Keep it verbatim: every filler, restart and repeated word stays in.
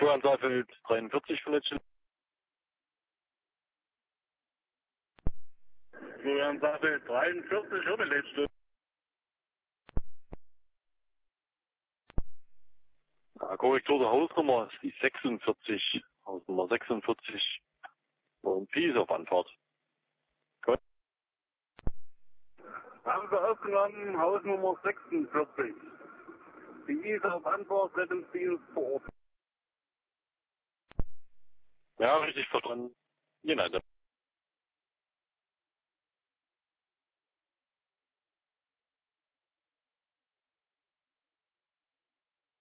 Florian Saalfeld dreiundvierzig von letzten. Florian Saalfeld dreiundvierzig von der letzte. Ja, Korrektur der Hausnummer ist die sechsundvierzig, Hausnummer sechsundvierzig und Pi ist auf Anfahrt. Gut. Haben Sie aufgenommen, Hausnummer sechsundvierzig. Die ist auf Antwort, Rettungsdienst vor Ort. Ja, richtig verstanden. Genau.